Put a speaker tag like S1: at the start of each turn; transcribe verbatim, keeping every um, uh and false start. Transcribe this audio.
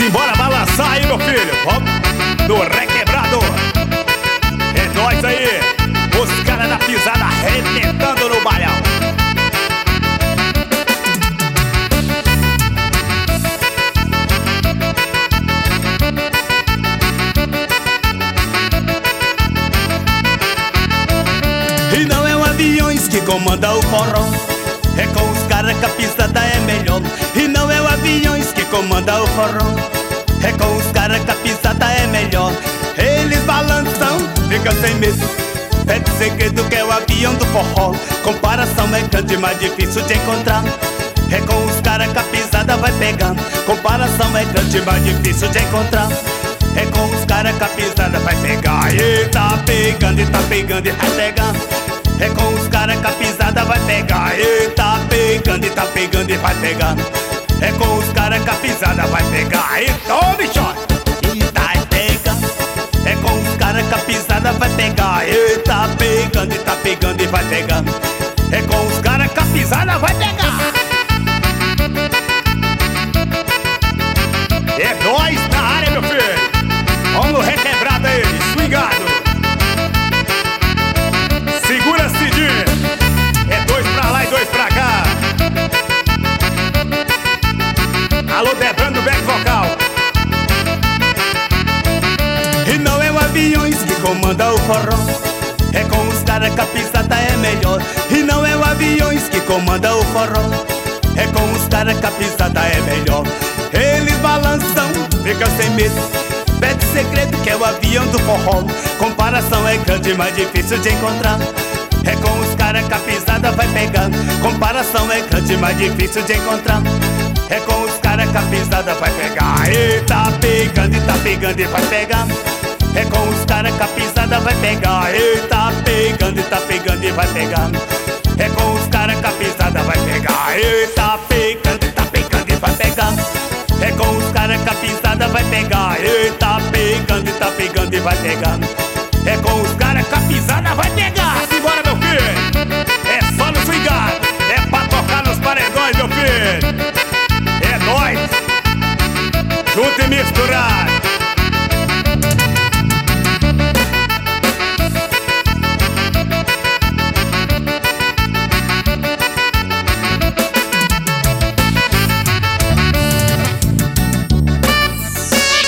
S1: Simbora balançar aí, meu filho. Vamos no requebrado. É nóis aí. Os caras da pisada arrebentando no balhão.
S2: E não é o aviões que comanda o forró, é com os caras que a pisada é melhor. E não é o aviões que comanda o forró, é com os caras que a pisada é melhor. Eles balançam, ficam sem medo, pede segredo que é o avião do forró. Comparação é grande, mas difícil de encontrar, é com os caras que a pisada vai pegar. Comparação é grande, mas difícil de encontrar, é com os caras que a pisada vai pegar. E tá pegando, e tá pegando, e vai pegar. É com os caras que a pisada vai pegar. E tá pegando, e tá pegando, e vai pegar. É com os caras que a pisada vai pegar. E tome shot, e tá pegando. É com os caras que a pisada vai pegar. E tá pegando, e tá pegando, e vai pegar. É com os caras que a pisada vai pegar.
S1: É nóis na área, meu filho. Vamos no requebrado aí, swingado. Segura, Cidinho. É dois pra lá e dois pra cá. Alô, Debrando do back vocal.
S2: E não é o aviões que comanda o forró, é com os caras que a pisada é melhor. E não é o aviões que comanda o forró, é com os caras que a pisada é melhor. Eles balançam, ficam sem medo, pede segredo que é o avião do forró. Comparação é grande, mas difícil de encontrar, é com os caras que a pisada vai pegar. Comparação é grande, mas difícil de encontrar, é com os caras que a pisada vai pegar. E tá pegando, e tá pegando, e vai pegar. É com os caras que a pisada vai pegar. E tá pegando, e tá pegando, e vai pegar. É com os caras que a pisada vai pegar. E tá pegando, e tá pegando, e vai pegar. É com os caras que a pisada vai pegar. E tá pegando, e tá pegando, e vai pegar. É com os caras que a pisada vai